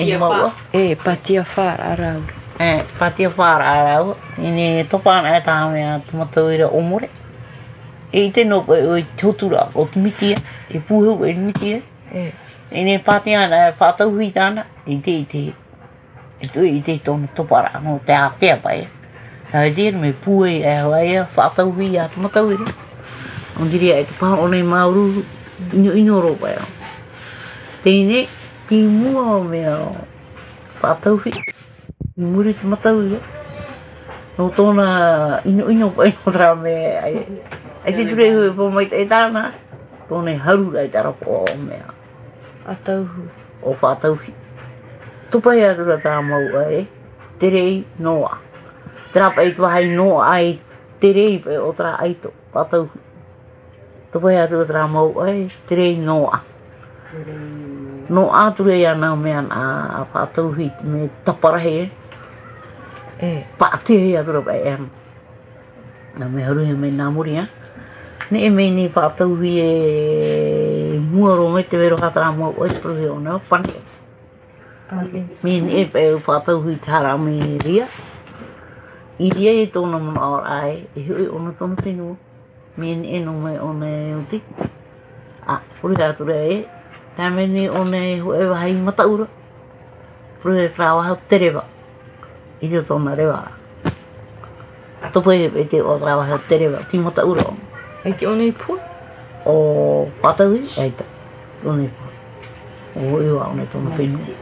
patia whara arau. Patia whara arau. Ine topana e tā mea tumatauira omore. I te nopo e oi tautura o tumitia. I puhau e tumitia. Ine patia ana e whātauhi tāna. I te. E tui i te tōna topara no te ātea pai. Hau tēr me puhe e hawaia whātauhi a tumatauira. O diria e te paha o nei maururu. Ino ro pai. Tēne. Ti mua o mea whātauhi. I muri te matauia. No tōna ino pai no tra me ai te ture hui po mai te tāna. Tōne harura i tarako o mea. Atauhu. O whātauhi. Tupai atura tā mau ai. Terei noa. Trapa i tuahai noa ai. Terei pai o tra aito. Whātauhi. Tupai atura tā mau ai. Terei noa. No ature ia nā mea a whātauhi me taparahe. Pātea ia tura pai e. Nā me haruhi me nā muri a. Ne e mei ni whātauhi e muaro me te wero hatara mau o esprohe o nā pane. Me ni e pai whātauhi tara me ria. I ria e tōna mana aur ai. E hui ona tōna whenua. Me ni e no me o ne uti. Puri tātura e. Tā meni o nei hoe wahai mataura. Pruhe whāwaha te rewa. I te tōna rewa. Topo e te o whāwaha te rewa. Ti mataura o. Ai te o nei pua? O whātauhi? Eita. O nei pua. O iwa o nei tōna whenua.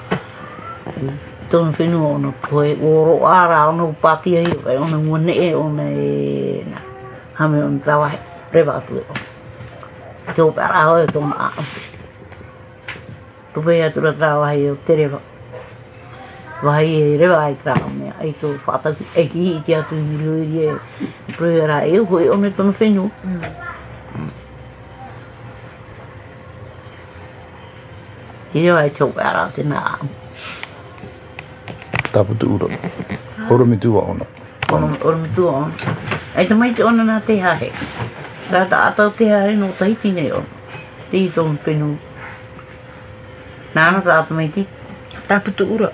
Tōna whenua o na koe. O ro ara o na pātia hi. O na mua nee o nei. Hame o na whāwaha rewa atu e o. Te o pēra hoi tōna a. Tupai atura trawahi o te rewa. Wahi e rewa ai trawa mea. Ai tō whātauhi. E ki i te atu i miruiri e. Prohera e hoi o ne tōna whenua. Ki rewa ai tō pēra tēnā āmu. Taputu uro. Oromitua ona. Oromitua ona. Ai ta mai te ona nā te hahe. Rata atau te hahe no tahiti nei ona. Te i tōna whenua. Nāna tātu mai ti. Taputu ura.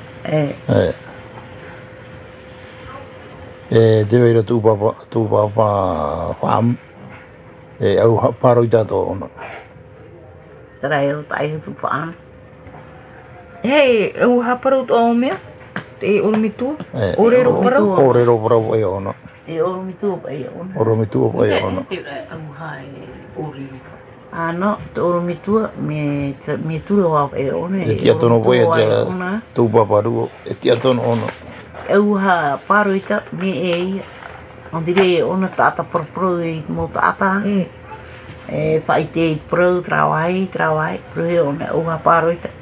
Te weira tūpapa whāmu. Au paro i tātou ona. Tarai o tai tu whaana. Hei, au haparau tō o mea? Te oromitua? Orero parau? Orero parau e ona. E oromitua pa e ona. Oromitua pa e ona. Au hae orero. No, te oromitua me tura wā e ona. E tia tono koe te tūpaparu e tia tono ona. Au ha paro ita me e ia. Ondire e ona tata parapro e mo tata. E whai te pro trawai. Pro e ona au ha paro ita.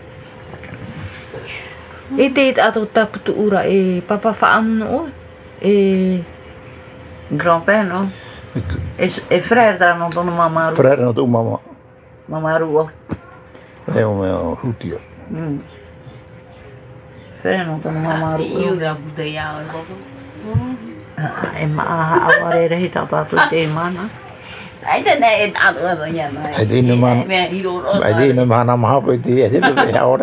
E te ato taputu ura e papa whaanu no e... Grand-père no? E frère tara no tono mamaru. Frère no tō mama. Mamaru o. E o mea hutia. Frère no tono mamaru. I ura puta iau e koko. E maa aware rehi tātātu te mana. Ai te nei e tātu ato ia mai. Ai te ina mana. Mea hiro rosa. Ai te ina mana maha po te e te pepe haore.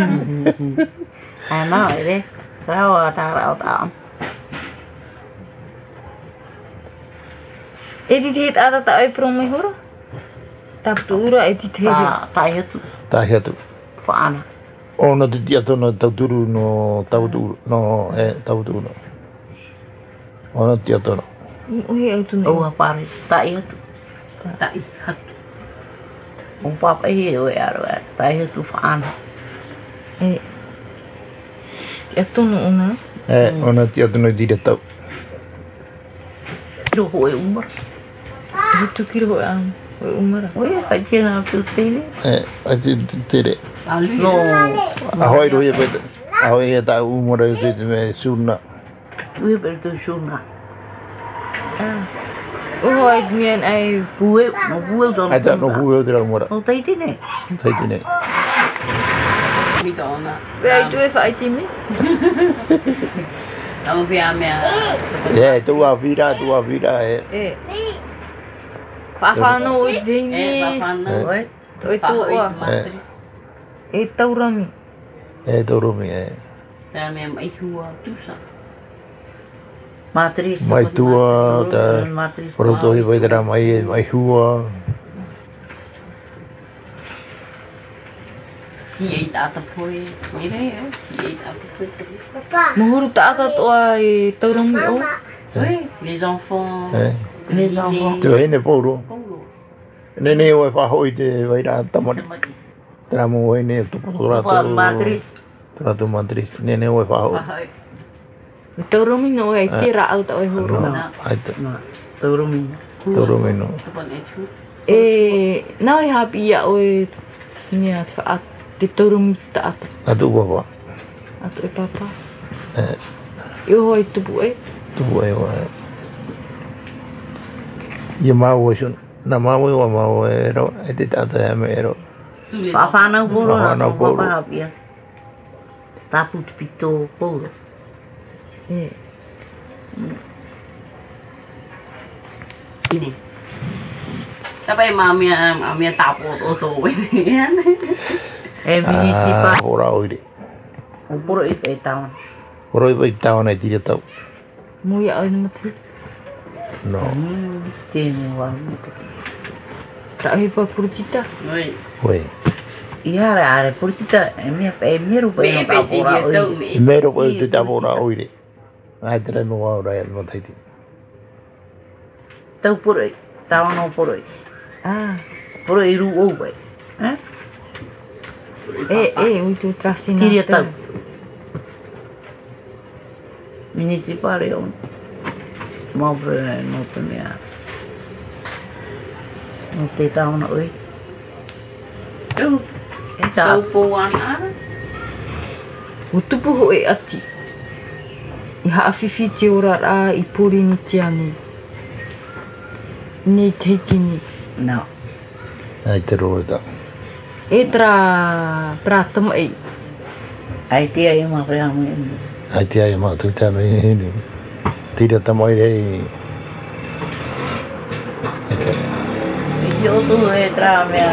Ai nā e re. Rau a tāra o tāon. E ti te ata ta ai promo horo? Taputu ura e ti te Tai hatu. Tai hatu. Whaana. Ona te tia tona tauturu no tauturu. No e tauturu. Ona tia tona. Ui au tunu. Oua pare. Tai hatu. Tai hatu. O papa e o e aro e. Tai hatu whaana. E tonu ona? Ona tia tona i tira tau. Kiro hoe umara. E tu kiro hoe amu. Hoe umara. Oe, kai tēnā tu tere. Ai te tere. No. Ahoi roi e pete. Ahoi e tā umara i te me suna. Ue pere tu suna. Oho ai mian ai... Pueu. No pueu tōna. Ai tā no hueo te rau mora. No teitine. Teitine. Mita ona. Ai tu e whai timi? Tamo pia mea. Tua vira e. Whawhano o i vini. Whawhano. O i tua. E taurami. Torumi Te mea mai hua tusa. Matriz. mai tua ta Matriz. produto i vai dara mai hua Ki ei tata poi. Mire, ki ei tata poi. Mahuru tāta toa e taurangi o. Oui, les enfants. Les enfants. tu hene poro nene o fa hoi te vai ra tamari tramo hene tu Apa matriz. trato matriz nene o fa ho E taurangi no e tira au tau e horo. ai te Turumi. torumi no E nau e hapi ia o e nia te taurangi tāta. atu baba Ato e papa. eh I oho i tupu e. tu ai wa ye ma wo shun na ma wo wa ma wo ero e te tata me ero Papa na puro na Papa puro. papa hapia. Tapu pito puro. E. Ini. Tapi mamia tapo o so yan. E municipa. ora oire O puro i pe taon. ora i vai tau na tira tau Mui au ni matu. no Tēne wā. Rahi pa purutita. Oui. we Ia re are purtita e mea rupa e Me no pe ka ti pora ge tau oi. me. mero ko te tau ora oire ai te no ora ya no tai Tau puro i. Tau no puro i. Ah. Puro i ru ou bai. Ui tu trasi nā. Tiria tau. Municipal e on. Mabre no te mea. No te tau na oi. Tau. E Tau tā. po ana. O tupu ho e ati. I haawhiwhi te ora rā i pori ni te ane. Nei teiti ni. No. ai te roe ta E tra tamai. Ai te ai ma rea mo. ai te ai ma tu ta me ni tira tamai rei I o tu e tra mea.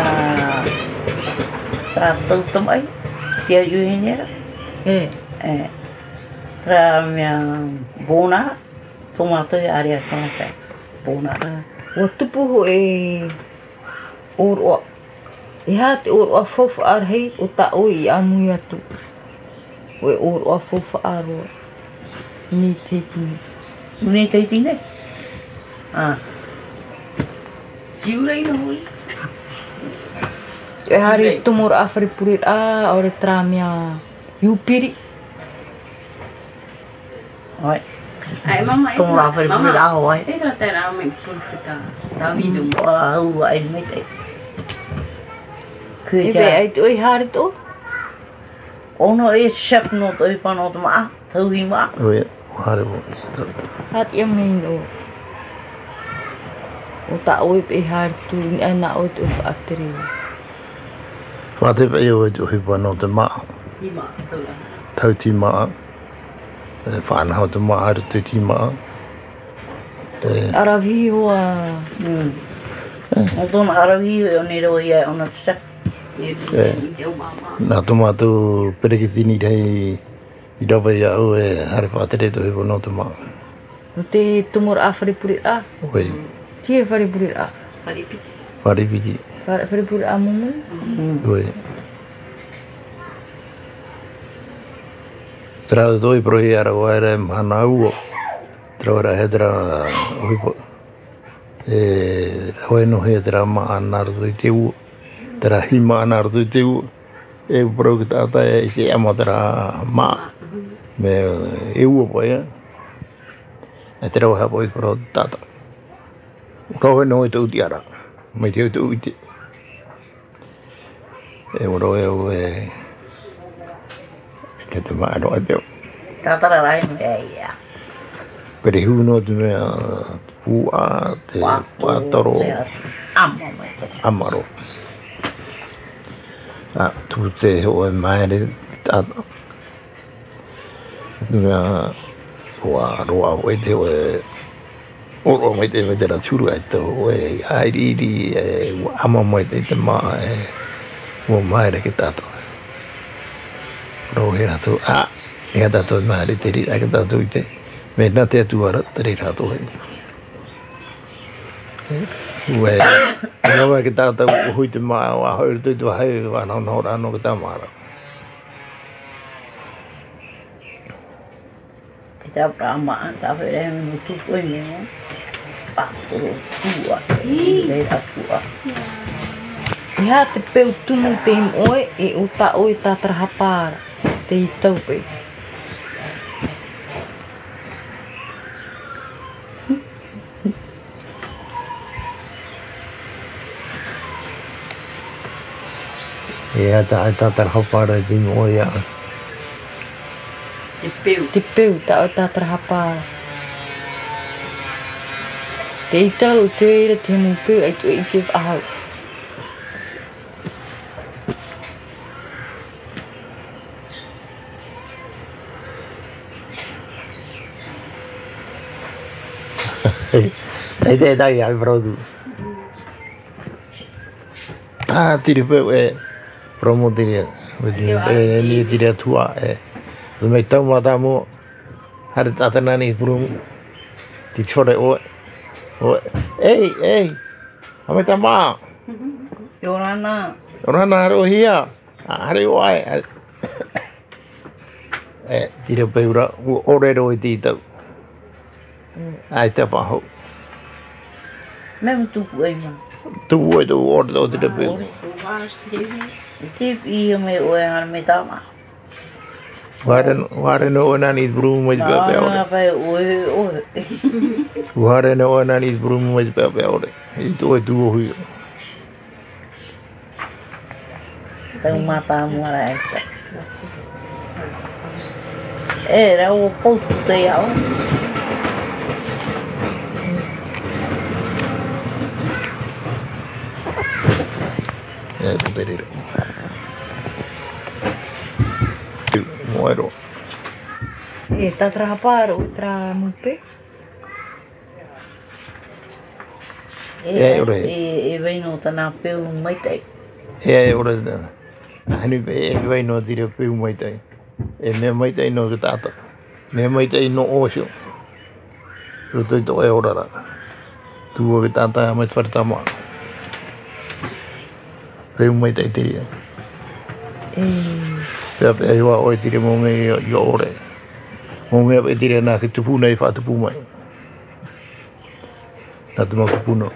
Tra tau tamai. Te ai uinera. E. Tra mea bona. Tomato e aria kona kai. Bona. O tupu ho e oroa. E hā te oroa whawha arhei o ta oi i amui atu. O e oroa whawha aroa. Ni teiti ni. Mune teiti ne? Kiurei no hui. E hari tumora a wharipurit a ore tra mea iupiri. Oi. Ai mama. Tumura whare puri aho ai. Tera tera me pulsita. Davidu. Au ai mai te. E Kui be ai te oi hari to. ono e chef no toi pano to ma. Tau hi ma. oe hare bo Hat ia mei o. O ta oi pe hari tu ni ana o te o ateri. fa te pe o te hi pa no te ma Hima. Tula. tau ti ma fa na ho te ma ar te ti ma Aravi hoa. O tōna arawi o ne reo ia ona chef. Teu mama. na to ma tu pereki tini dai i dawa ia o e hare fa te to hi pa no te ma O te tumora a wharipurit a. oe Tie wharipurit a. Paripi. pari viki Wharipurit a mumu. oe Trau doi prohi ara waere mana uo. Trau ra hedra uipo. Hoi no hedra ma anar doi te uo. Tra hima anar doi te uo. E pro ki tata e ke amatra ma. Me e uo po ia. E trau ha po i pro tata. Kau no i te uti ara. Mai te uti. E uro e o e. Ke te maa roa teo. Tātara rai me ia. Pere huno te mea pua te pātoro Amo mai te. amaro. Tu te ho e maere tata. Te mea pua roa o te o e oro mai te me te raturu ai te o e airiri e ama mai te maa e o maere ke tata. Rohe atu ya dato mari teri aga dato ite me na te tu ara teri rato he we no wa kita ta hui te ma wa ho tu tu hai wa no ra no kita mara Kita prama ta fe mutu ko ni pa ro tua le ta tua Ia te peu tumu te imoe e o ta oi ta trahapara te i taupe. Ia ta trahapara te imoe ia. Te peu ta oi ta trahapara. Te i tau te eira te mu peu ai tu i te ahau. Ai te dai ai brodu. Tiri peu e promo tiri ni tiri tua e. Me tau mata mo har tatana ni brum. Ti chore o ei ame tama. Orana ro hia. Are o ai. Tiri peu ra ore ro ti tau. Ai te paho. Mesmo tu coisa. Tu o ordo te peu. Tipo ia me o ar me tama. Waren no onani brum mo be Não, vai o. Waren no onani brum mo be ore. Itu hui. Então mata a mora essa. Era o ponto dela. Itu tadi. Muero. Ta trahapara o tra mupe. E vem no tana peu mai tai. Ora ani vai no dire peu mai tai. Me mai tai no tata. Me mai tai no osho. Ruto to e ora. Tu o tata mai fartama. Peu mai tai tiri. Pe wa o tiri mo me yo ore. Mo me pe tiri na ki tupu nei fa tupu mai. Na tu mo puno.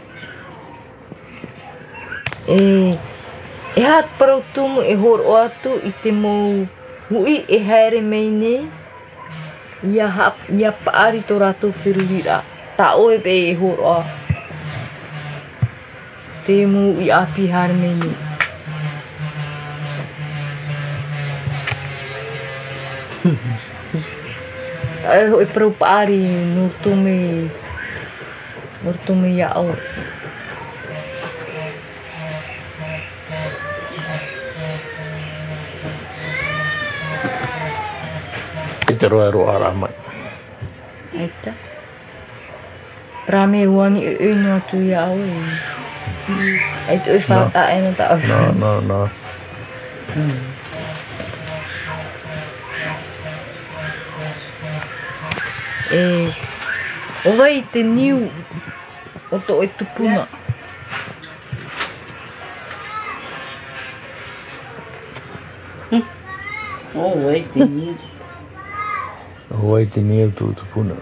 E hat para tumu e hor o atu i te mou hui e haere mei nei. Ia paari tō rātou whiruhira. Ta oe pe e hor o. Te mou i api haere mei nei. Ai hoi parau paari nor tome ia au. Te roa ara mai. Aita. Rame wangi e no atu ia au. Aita e whata e na tau. No. O vai te niu o to e tupuna. Oh, wait, te niu. Oi te niu tu tupuna.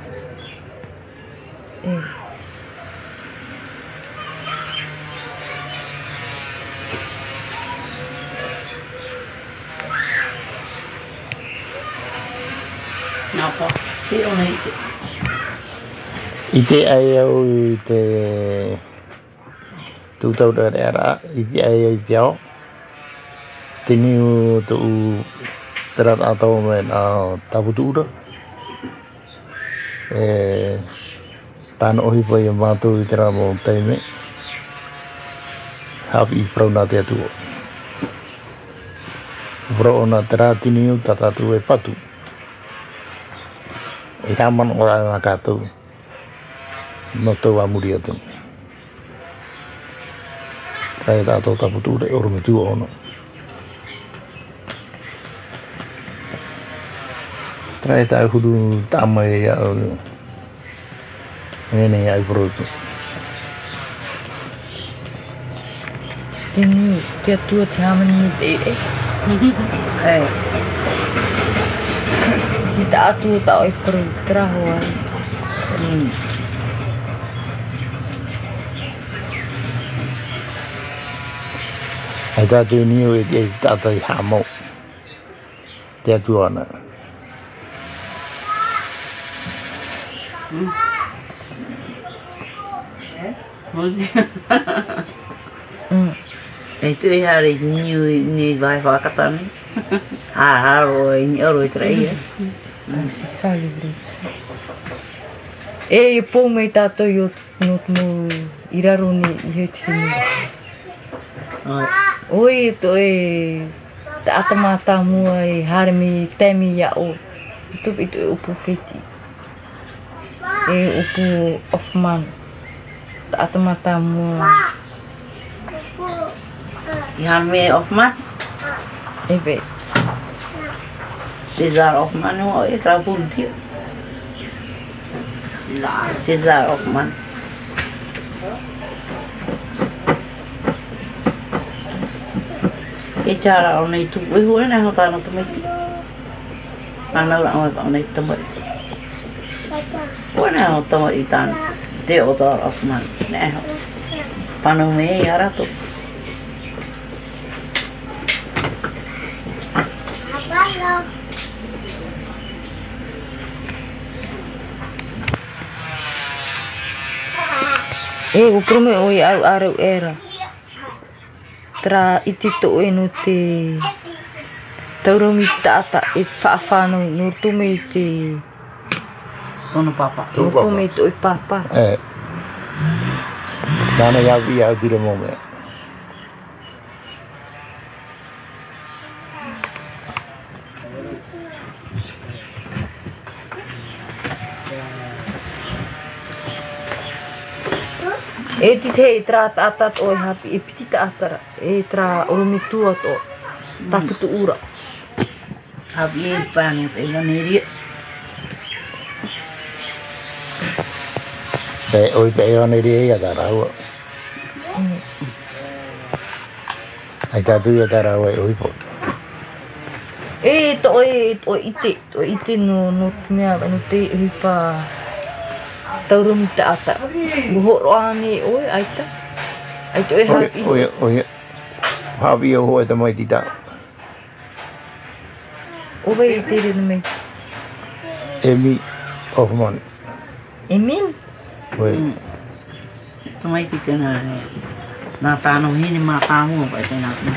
Napa, te ona ite. Ite ai au i te tūtau rara, ite ai ai piao. Te niu tu tera tātou me nā taputura. Tāna ohi pai a mātou i tera mō teime. Hapi i prau nā te atua. Prau nā tera tiniu tā tātou e patu. E haman ora ngā kātou. No tau amuri atu. Kai tātou taputura e oro me tua ono. Trai tai huru tama ya o. Nene ya broto. Tini tia tua te hamani te e. Si ta atu ta oi peru traho ai. Ai tatu ni o e tata I hamo. Te atu ana. E tu e hare ni vai whakatani. Haro e ni oro I trei e. Si sali brito. E pō mei tātou I o no I raro ni I he tini. Oi to e ta atamata mua e haremi temi ya o. Itu e upu feti. E upu Hoffman. Ta atamata mua. Ihan me Hoffman. Ebe. Cesar Hoffman o e trapulti. Cesar Hoffman. Ke cara o nei tu e hua na ho tano tu meti. Ana ora o nei tu mai. Wana ho tamo I tan. Te o tar Hoffman. Ne ho. Pano me ara tu. E o prome o I au arau era. Tra iti to e no te taurami tata e whaafano no tume I te Tono papa. no tume to I papa. Nana ya vi au dire mo me. E ti te tra tatat o hapi e piti atara e tra orumi tua to taputu ura. Habi e pano te vaneri. Pe oi pe ona ri ya darau. Ai tatu ya darau e oi po. E to ite no mea no te hipa taurumi tata. Buho roani oi aita. Ai to e hapi. Oi. Habi o ho e mai tita. O vai te no me. Emi Hoffman. Emil? Oi. Tomai ki tēnā nā tāno hini mā tāmua pai tēnā tēnā.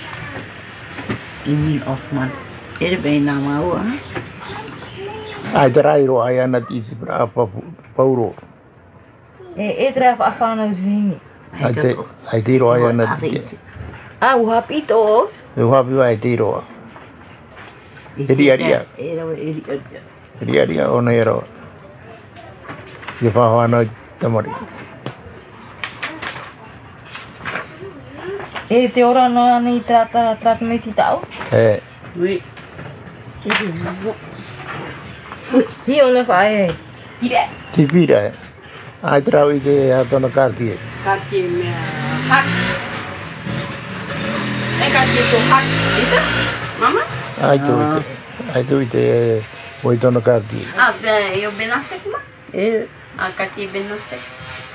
Emil Hoffman. Ere pei nā maua, ha? Ai te rairo ai ana titi pra pauro. E tra whaafana usini. Ai te ro ai ana titi. Ah, o hapi to. E hapi ai te ro. Eri aria. Eri aria ona ero. Ye whaafana tamari. E te ora no nei trata me ti tau. Ui. Hi ona whae. Hire. Te pira. Ai trau I te atona kartie. Kaki mea hak. E kaki to hak. Ita? Mama? Ai tu I te oitona kartie. Eu benasek ma? Kaki benasek.